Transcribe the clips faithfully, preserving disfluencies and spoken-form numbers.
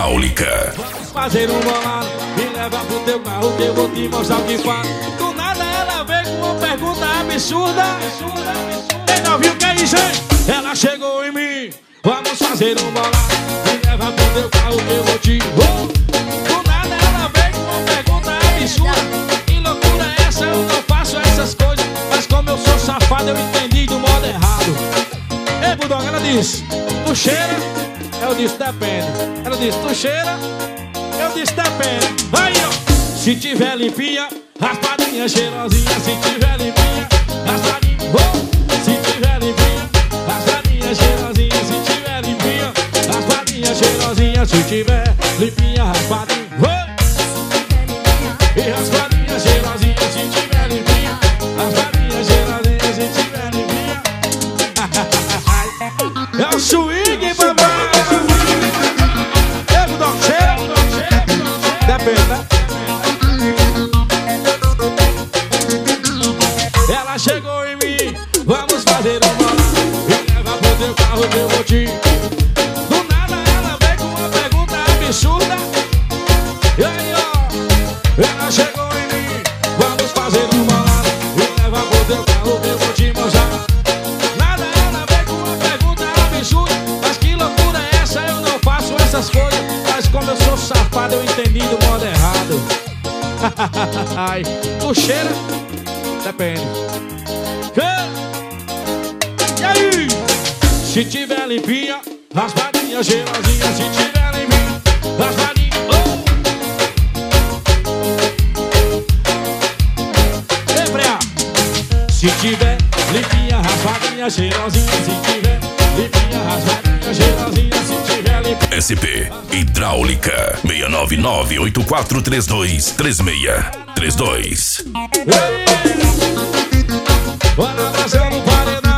hidráulica. Vamos fazer um bolado, me leva pro teu carro que eu vou te mostrar o que faz. Do nada ela veio com uma pergunta absurda. Quem não viu que é isso, hein? Ela chegou em mim. Vamos fazer um bolado, me leva pro teu carro que eu vou te... Oh! Do nada ela veio com uma pergunta absurda. Que loucura é essa? Eu não faço essas coisas. Mas como eu sou safado, eu entendi do modo errado. Ei, Bulldog, ela disse, tu cheira? Eu disse, depende. Ela disse, tu cheira? Eu disse, depende. Aí, ó. Se tiver limpinha, raspadinha, cheirosinha. Se tiver limpinha, raspadinha. Oh! Se tiver limpinha, raspadinha, cheirosinha. Se tiver limpinha, raspadinha, cheirosinha. Se tiver limpinha, raspadinha. Oh! E raspadinha, cheirosinha. Se tiver limpinha, raspadinha, cheirosinha. Se tiver limpinha. É o swing, papai. Ei, Bulldog, cheira? Depende, né? Ela chegou em mim, vamos fazer um bolado. Me leva pro teu carro que eu vou te... Do nada ela veio com uma pergunta absurda. E aí, ó, ela chegou em mim, vamos fazer um bolado. Me leva pro teu carro que eu vou te mostrar. Nada ela veio com uma pergunta absurda. Mas que loucura é essa? Eu não faço essas coisas. Mas como eu sou safado, eu entendi do modo errado. Ai, tu cheira? Depende. E aí? Se tiver limpinha, raspadinha, cheirosinha. Se tiver limpinha, raspadinha. Oh! Ei, Freia. Se tiver limpinha, raspadinha, cheirosinha. Se tiver limpinha, raspadinha, cheirosinha. Se tiver limpinha. S P Hidráulica seis nove nove oito quatro três dois três seis três dois. Bora abraçando o paredão.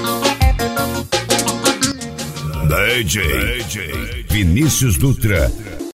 D J Vinícius Dutra